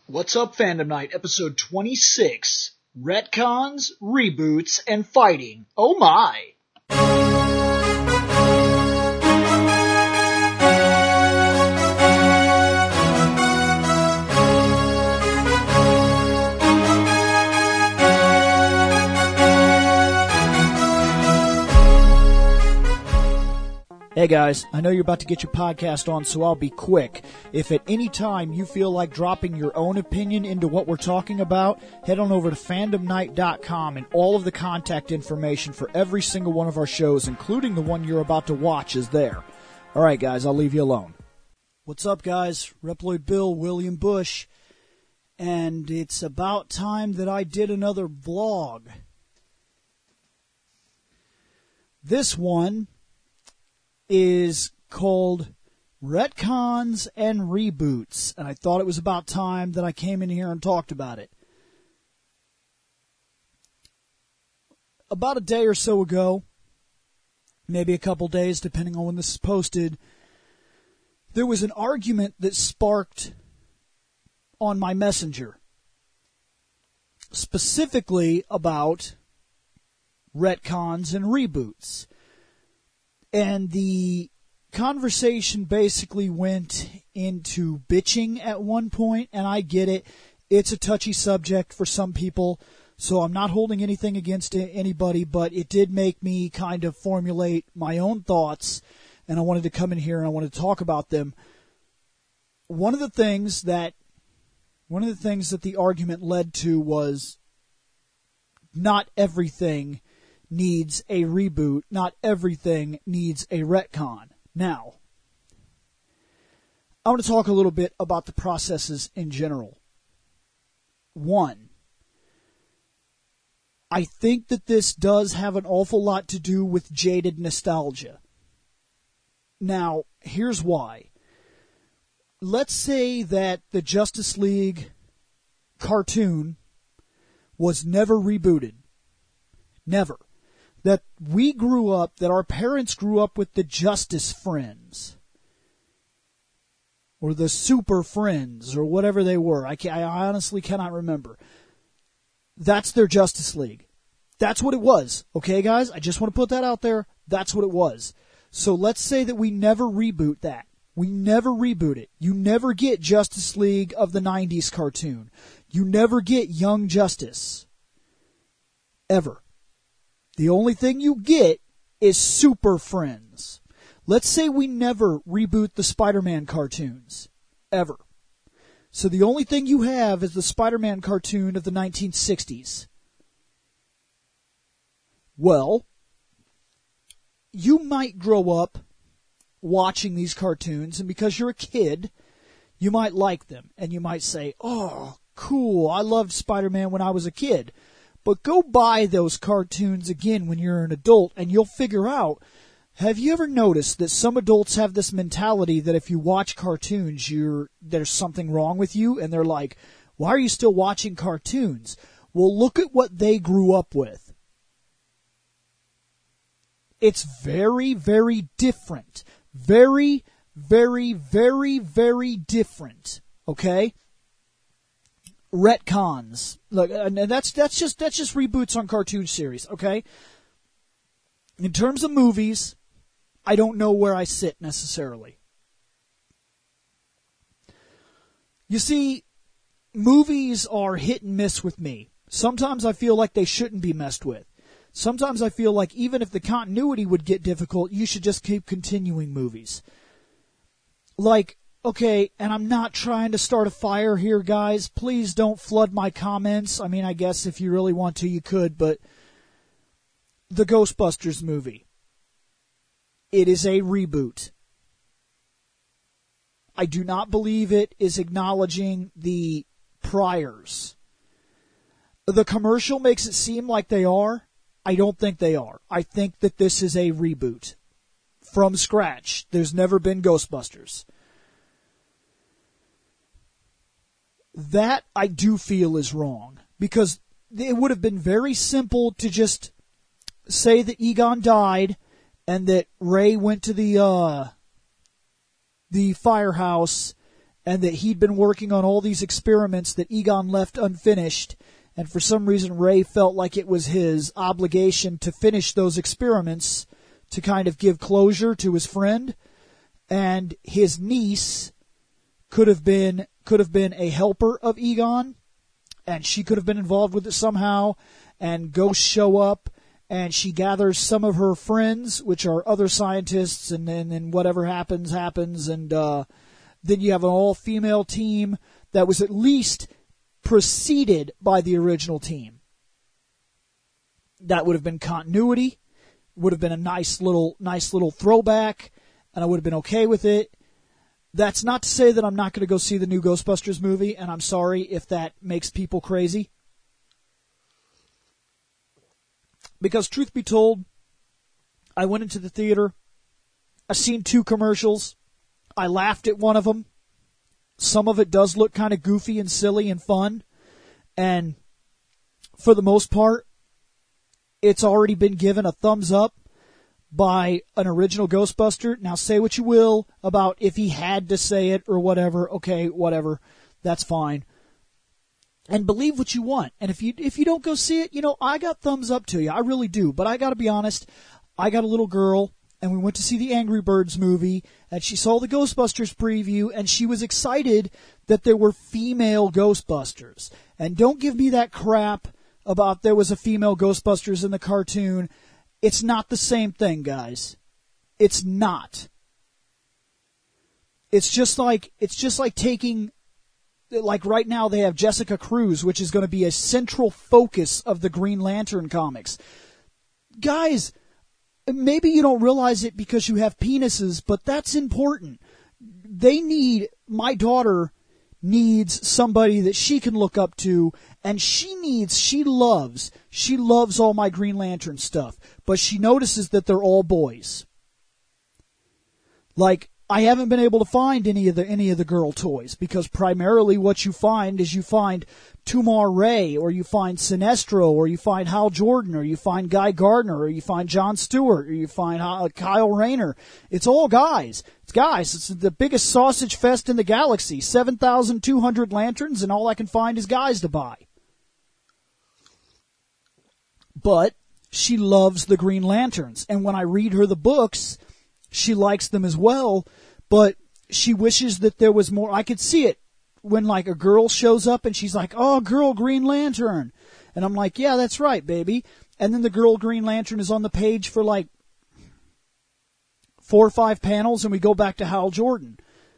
What's Up Fandom Night, episode 26, Retcons, Reboots, and Fighting. Oh my! Hey guys, I know you're about to get your podcast on, so I'll be quick. If at any time you feel like dropping your own opinion into what we're talking about, head on over to fandomnight.com and all of the contact information for every single one of our shows, including the one you're about to watch, is there. Alright guys, I'll leave you alone. What's up guys? Reploid Bill, William Bush, and it's about time that I did another vlog. This one is called Retcons and Reboots, and I thought it was about time that I came in here and talked about it. About a day or so ago, maybe a couple days depending on when this is posted, there was an argument that sparked on my messenger, specifically about retcons and reboots. And the conversation basically went into bitching at one point, and I get it. It's a touchy subject for some people, so I'm not holding anything against anybody, but it did make me kind of formulate my own thoughts, and I wanted to come in here and I wanted to talk about them. One of the things that the argument led to was not everything needs a reboot, not everything needs a retcon. Now, I want to talk a little bit about the processes in general. One, I think that this does have an awful lot to do with jaded nostalgia. Now, here's why. Let's say that the Justice League cartoon was never rebooted. Never. That we grew up, that our parents grew up with the Justice Friends, or the Super Friends, or whatever they were. I honestly cannot remember. That's their Justice League. That's what it was. Okay, guys? I just want to put that out there. That's what it was. So let's say that we never reboot that. We never reboot it. You never get Justice League of the 90s cartoon. You never get Young Justice. Ever. The only thing you get is Super Friends. Let's say we never reboot the Spider-Man cartoons. Ever. So the only thing you have is the Spider-Man cartoon of the 1960s. Well, you might grow up watching these cartoons, and because you're a kid, you might like them. And you might say, oh, cool, I loved Spider-Man when I was a kid. But go buy those cartoons again when you're an adult, and you'll figure out, have you ever noticed that some adults have this mentality that if you watch cartoons, there's something wrong with you? And they're like, why are you still watching cartoons? Well, look at what they grew up with. It's very, very different. Very, very, very, very different. Okay? Retcons. Look, and that's just reboots on cartoon series, okay? In terms of movies, I don't know where I sit necessarily. You see, movies are hit and miss with me. Sometimes I feel like they shouldn't be messed with. Sometimes I feel like even if the continuity would get difficult, you should just keep continuing movies. Like, okay, and I'm not trying to start a fire here, guys. Please don't flood my comments. I mean, I guess if you really want to, you could, but the Ghostbusters movie. It is a reboot. I do not believe it is acknowledging the priors. The commercial makes it seem like they are. I don't think they are. I think that this is a reboot. From scratch. There's never been Ghostbusters. That I do feel is wrong, because it would have been very simple to just say that Egon died and that Ray went to the firehouse and that he'd been working on all these experiments that Egon left unfinished, and for some reason Ray felt like it was his obligation to finish those experiments to kind of give closure to his friend, and his niece could have been a helper of Egon, and she could have been involved with it somehow, and ghosts show up, and she gathers some of her friends, which are other scientists, and then whatever happens, and then you have an all-female team that was at least preceded by the original team. That would have been continuity, would have been a nice little throwback, and I would have been okay with it. That's not to say that I'm not going to go see the new Ghostbusters movie, and I'm sorry if that makes people crazy. Because truth be told, I went into the theater, I seen 2 commercials, I laughed at one of them. Some of it does look kind of goofy and silly and fun, and for the most part, it's already been given a thumbs up by an original Ghostbuster. Now say what you will about if he had to say it or whatever. Okay, whatever. That's fine. And believe what you want. And if you don't go see it, I got thumbs up to you. I really do. But I got to be honest, I got a little girl, and we went to see the Angry Birds movie, and she saw the Ghostbusters preview, and she was excited that there were female Ghostbusters. And don't give me that crap about there was a female Ghostbusters in the cartoon. It's not the same thing, guys. It's not. It's just like taking, like right now they have Jessica Cruz, which is going to be a central focus of the Green Lantern comics. Guys, maybe you don't realize it because you have penises, but that's important. My daughter needs somebody that she can look up to, and she loves all my Green Lantern stuff, but she notices that they're all boys. Like, I haven't been able to find any of the girl toys, because primarily what you find is you find Tumar Ray, or you find Sinestro, or you find Hal Jordan, or you find Guy Gardner, or you find Jon Stewart, or you find Kyle Rayner. It's all guys. It's guys. It's the biggest sausage fest in the galaxy. 7,200 lanterns, and all I can find is guys to buy. But she loves the Green Lanterns, and when I read her the books, she likes them as well, but she wishes that there was more. I could see it when, like, a girl shows up and she's like, "Oh, girl Green Lantern." And I'm like, "Yeah, that's right, baby." And then the girl Green Lantern is on the page for like 4 or 5 panels, and we go back to Hal Jordan.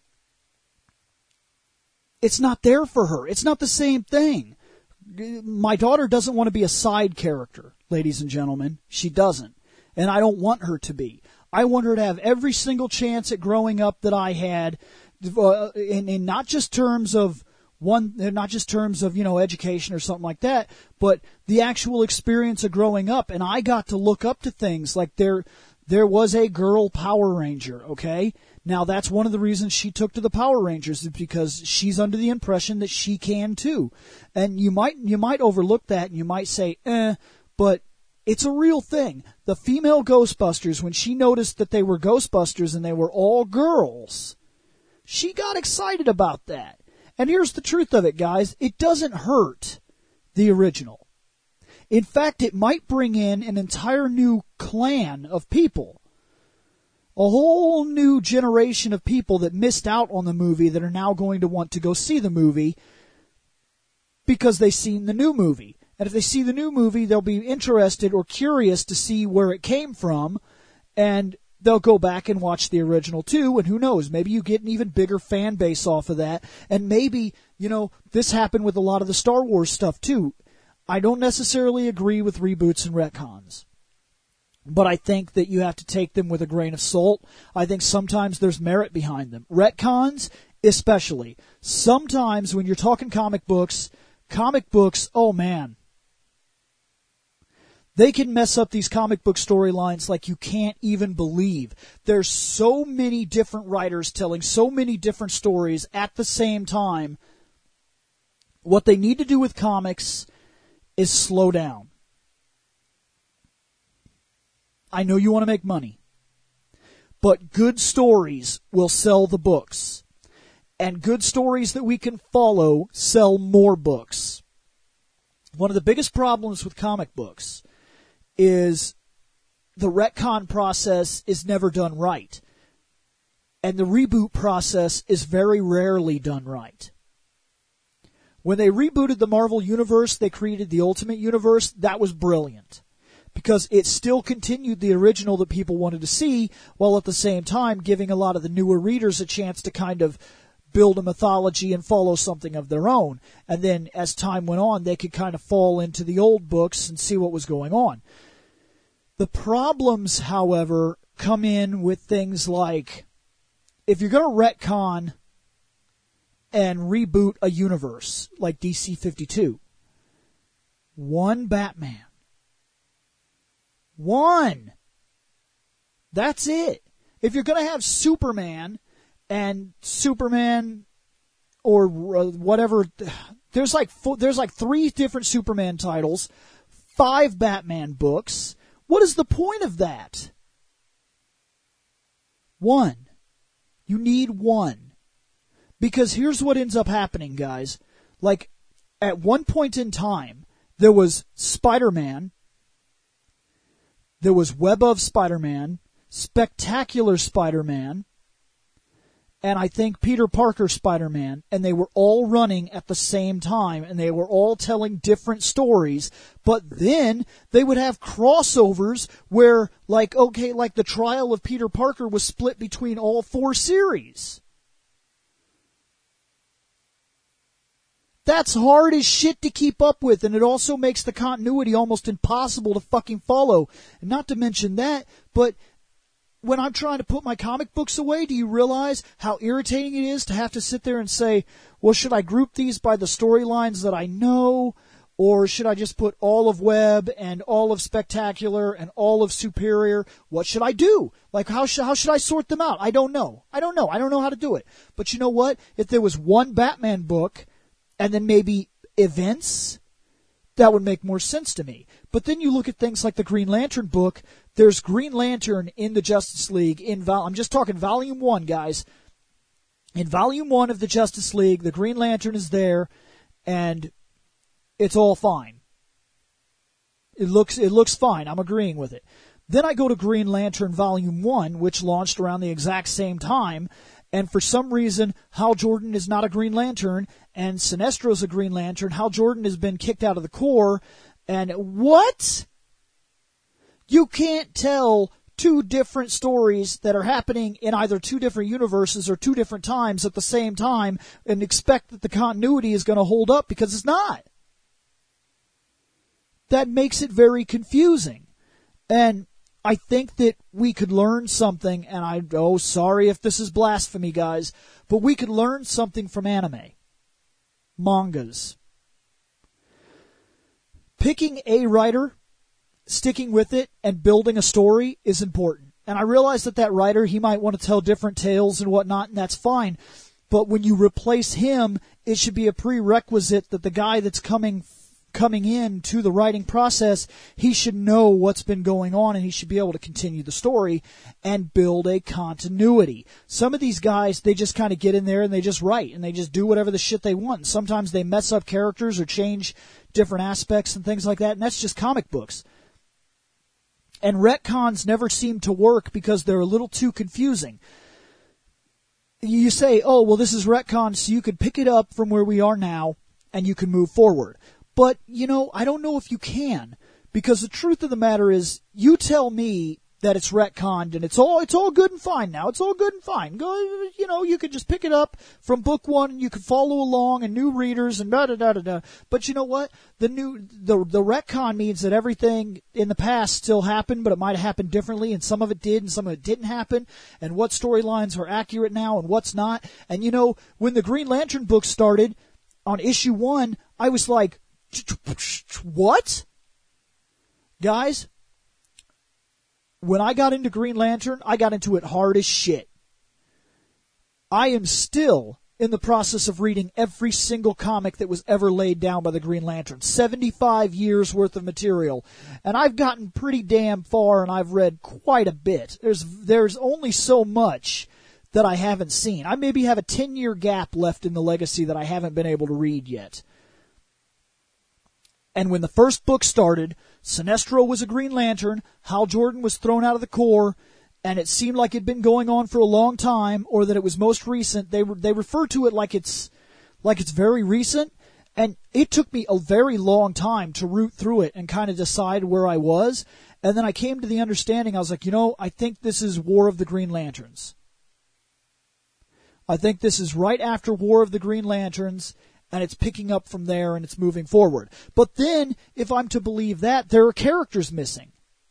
It's not there for her. It's not the same thing. My daughter doesn't want to be a side character, ladies and gentlemen. She doesn't. And I don't want her to be. I want her to have every single chance at growing up that I had, in not just terms of education or something like that, but the actual experience of growing up. And I got to look up to things like there was a girl Power Ranger, okay? Now that's one of the reasons she took to the Power Rangers, is because she's under the impression that she can too. And you might overlook that and you might say, but it's a real thing. The female Ghostbusters, when she noticed that they were Ghostbusters and they were all girls, she got excited about that. And here's the truth of it, guys. It doesn't hurt the original. In fact, it might bring in an entire new clan of people. A whole new generation of people that missed out on the movie that are now going to want to go see the movie because they've seen the new movie. And if they see the new movie, they'll be interested or curious to see where it came from, and they'll go back and watch the original too, and who knows, maybe you get an even bigger fan base off of that, and maybe, this happened with a lot of the Star Wars stuff too. I don't necessarily agree with reboots and retcons, but I think that you have to take them with a grain of salt. I think sometimes there's merit behind them. Retcons, especially. Sometimes when you're talking comic books, oh man, they can mess up these comic book storylines like you can't even believe. There's so many different writers telling so many different stories at the same time. What they need to do with comics is slow down. I know you want to make money, but good stories will sell the books. and good stories that we can follow sell more books. One of the biggest problems with comic books is the retcon process is never done right. And the reboot process is very rarely done right. When they rebooted the Marvel Universe, they created the Ultimate Universe. That was brilliant, because it still continued the original that people wanted to see, while at the same time giving a lot of the newer readers a chance to kind of build a mythology and follow something of their own. And then as time went on, they could kind of fall into the old books and see what was going on. The problems, however, come in with things like, if you're going to retcon and reboot a universe like DC 52, one Batman. One. That's it. If you're going to have Superman and Superman or whatever, there's like 3 different Superman titles, 5 Batman books. What is the point of that? One. You need one. Because here's what ends up happening, guys. Like, at one point in time, there was Spider-Man, there was Web of Spider-Man, Spectacular Spider-Man, and I think Peter Parker Spider-Man, and they were all running at the same time, and they were all telling different stories, but then they would have crossovers where, like the trial of Peter Parker was split between all 4 series. That's hard as shit to keep up with, and it also makes the continuity almost impossible to fucking follow. And not to mention that, but when I'm trying to put my comic books away, do you realize how irritating it is to have to sit there and say, well, should I group these by the storylines that I know, or should I just put all of Web and all of Spectacular and all of Superior? What should I do? Like, how should I sort them out? I don't know. I don't know how to do it. But you know what? If there was one Batman book and then maybe events, that would make more sense to me. But then you look at things like the Green Lantern book. There's Green Lantern in the Justice League. I'm just talking Volume 1, guys. In Volume 1 of the Justice League, the Green Lantern is there, and it's all fine. It looks fine. I'm agreeing with it. Then I go to Green Lantern Volume 1, which launched around the exact same time, and for some reason, Hal Jordan is not a Green Lantern, and Sinestro's a Green Lantern. Hal Jordan has been kicked out of the Corps, and what? You can't tell 2 different stories that are happening in either 2 different universes or 2 different times at the same time and expect that the continuity is going to hold up, because it's not. That makes it very confusing. And I think that we could learn something, and sorry if this is blasphemy, guys, but we could learn something from anime. Mangas. Picking a writer, sticking with it, and building a story is important. And I realize that writer, he might want to tell different tales and whatnot, and that's fine. But when you replace him, it should be a prerequisite that the guy that's coming in to the writing process, he should know what's been going on, and he should be able to continue the story and build a continuity. Some of these guys, they just kind of get in there and they just write, and they just do whatever the shit they want. And sometimes they mess up characters or change different aspects and things like that, and that's just comic books. And retcons never seem to work because they're a little too confusing. You say, oh, well, this is retcon, so you could pick it up from where we are now, and you can move forward. But, I don't know if you can, because the truth of the matter is, you tell me that it's retconned and it's all good and fine now. It's all good and fine. You could just pick it up from book 1 and you could follow along, and new readers and da-da-da-da-da. But you know what? The retcon means that everything in the past still happened, but it might have happened differently, and some of it did and some of it didn't happen, and what storylines are accurate now and what's not. And when the Green Lantern book started on issue 1, I was like, what? Guys, when I got into Green Lantern, I got into it hard as shit. I am still in the process of reading every single comic that was ever laid down by the Green Lantern. 75 years worth of material. And I've gotten pretty damn far, and I've read quite a bit. There's only so much that I haven't seen. I maybe have a 10-year gap left in the legacy that I haven't been able to read yet. And when the first book started, Sinestro was a Green Lantern, Hal Jordan was thrown out of the Corps, and it seemed like it had been going on for a long time, or that it was most recent. They refer to it like it's very recent, and it took me a very long time to root through it and kind of decide where I was. And then I came to the understanding, I was like, I think this is War of the Green Lanterns. I think this is right after War of the Green Lanterns, and it's picking up from there and it's moving forward. But then, if I'm to believe that, there are characters missing.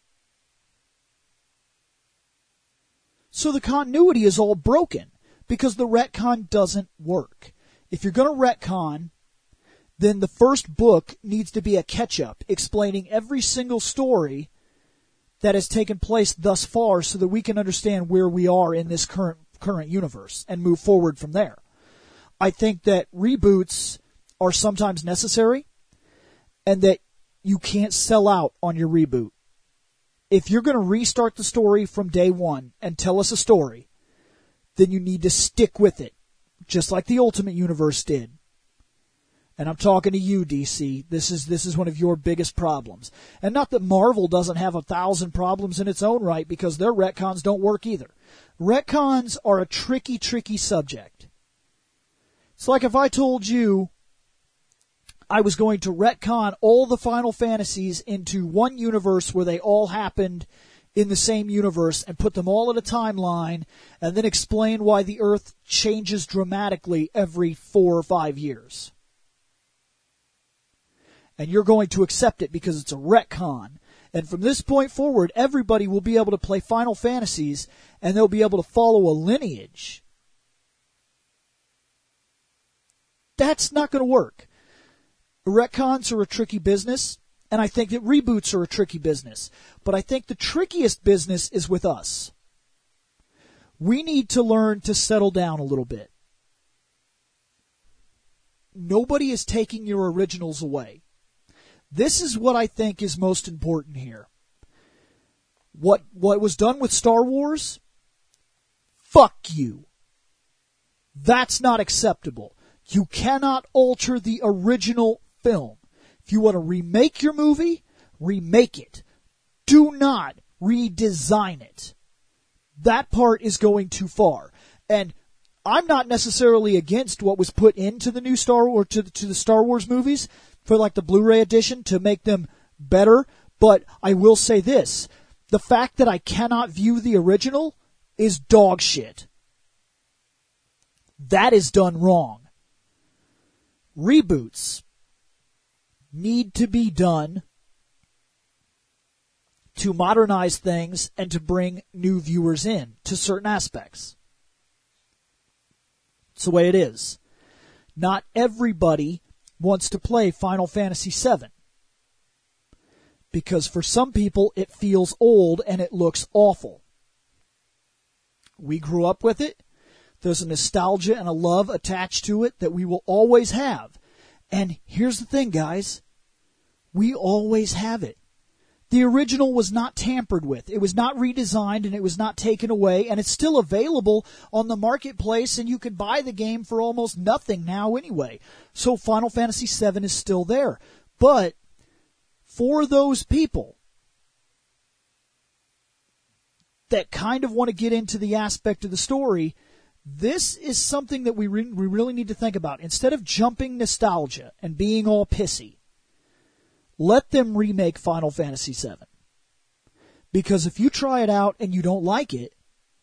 So the continuity is all broken because the retcon doesn't work. If you're going to retcon, then the first book needs to be a catch-up explaining every single story that has taken place thus far so that we can understand where we are in this current universe and move forward from there. I think that reboots are sometimes necessary and that you can't sell out on your reboot. If you're going to restart the story from day one and tell us a story, then you need to stick with it, just like the Ultimate Universe did. And I'm talking to you, DC. This is one of your biggest problems. And not that Marvel doesn't have 1,000 problems in its own right, because their retcons don't work either. Retcons are a tricky, tricky subject. It's like if I told you I was going to retcon all the Final Fantasies into one universe where they all happened in the same universe and put them all in a timeline and then explain why the Earth changes dramatically every 4 or 5 years. And you're going to accept it because it's a retcon. And from this point forward, everybody will be able to play Final Fantasies and they'll be able to follow a lineage. That's not going to work. Retcons are a tricky business, and I think that reboots are a tricky business. But I think the trickiest business is with us. We need to learn to settle down a little bit. Nobody is taking your originals away. This is what I think is most important here. What was done with Star Wars? Fuck you. That's not acceptable. You cannot alter the original film. If you want to remake your movie, remake it. Do not redesign it. That part is going too far. And I'm not necessarily against what was put into the new Star Wars, to the Star Wars movies for like the Blu-ray edition to make them better. But I will say this. The fact that I cannot view the original is dog shit. That is done wrong. Reboots need to be done to modernize things and to bring new viewers in to certain aspects. It's the way it is. Not everybody wants to play Final Fantasy VII. Because for some people it feels old and it looks awful. We grew up with it. There's a nostalgia and a love attached to it that we will always have. And here's the thing, guys. We always have it. The original was not tampered with. It was not redesigned and it was not taken away. And it's still available on the marketplace and you can buy the game for almost nothing now anyway. So Final Fantasy VII is still there. But for those people that kind of want to get into the aspect of the story, this is something that we really need to think about. Instead of jumping nostalgia and being all pissy, let them remake Final Fantasy VII. Because if you try it out and you don't like it,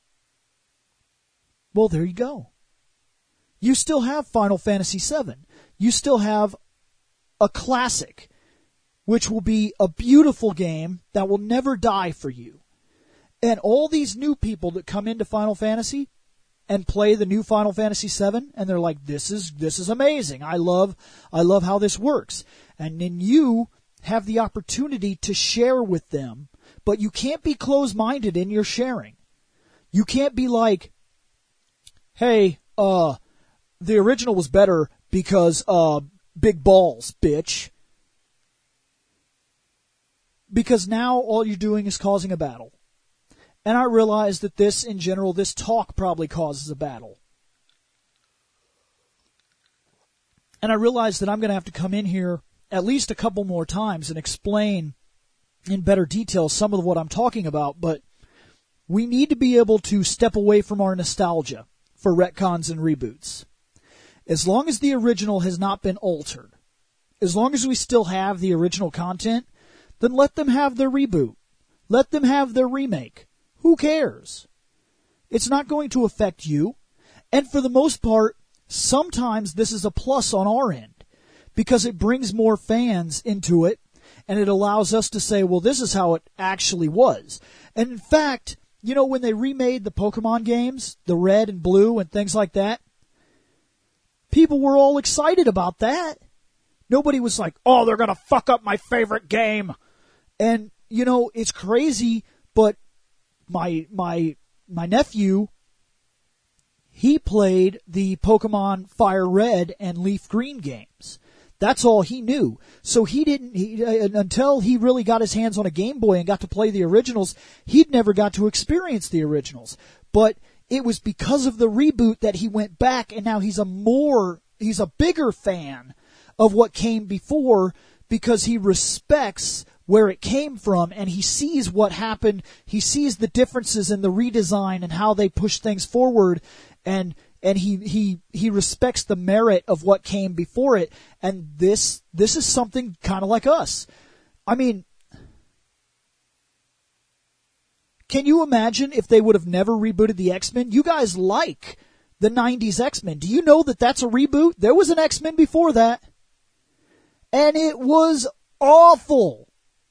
well, there you go. You still have Final Fantasy VII. You still have a classic, which will be a beautiful game that will never die for you. And all these new people that come into Final Fantasy and play the new Final Fantasy VII, and they're like, this is amazing. I love how this works. And then you have the opportunity to share with them, but you can't be closed-minded in your sharing. You can't be like, hey, the original was better because, big balls, bitch. Because now all you're doing is causing a battle. And I realize that this, in general, this talk probably causes a battle. And I realize that I'm going to have to come in here at least a couple more times and explain in better detail some of what I'm talking about, but we need to be able to step away from our nostalgia for retcons and reboots. As long as the original has not been altered, as long as we still have the original content, then let them have their reboot. Let them have their remake. Who cares? It's not going to affect you. And for the most part, sometimes this is a plus on our end because it brings more fans into it and it allows us to say, well, this is how it actually was. And in fact, you know, when they remade the Pokemon games, the red and blue and things like that, people were all excited about that. Nobody was like, oh, they're going to fuck up my favorite game. And, you know, it's crazy, but my nephew, he played the Pokemon Fire Red and Leaf Green games. That's all he knew. So until he really got his hands on a Game Boy and got to play the originals, he'd never got to experience the originals. But it was because of the reboot that he went back, and now he's a bigger fan of what came before because he respects where it came from and he sees what happened. He sees the differences in the redesign and how they push things forward, and he respects the merit of what came before it. And this is something kind of like us. I mean, can you imagine if they would have never rebooted the X-Men? You guys like the 90s X-Men. Do you know that that's a reboot? There was an X-Men before that. And it was awful.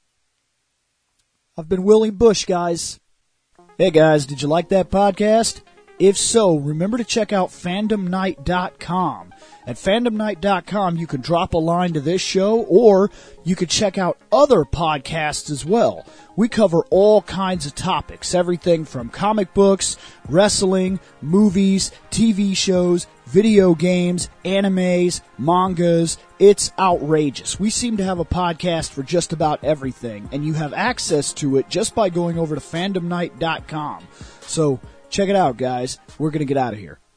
I've been William Bush, guys. Hey, guys, did you like that podcast? If so, remember to check out fandomnight.com. At fandomnight.com, you can drop a line to this show, or you could check out other podcasts as well. We cover all kinds of topics, everything from comic books, wrestling, movies, TV shows, video games, animes, mangas. It's outrageous. We seem to have a podcast for just about everything, and you have access to it just by going over to fandomnight.com. So check it out, guys. We're going to get out of here.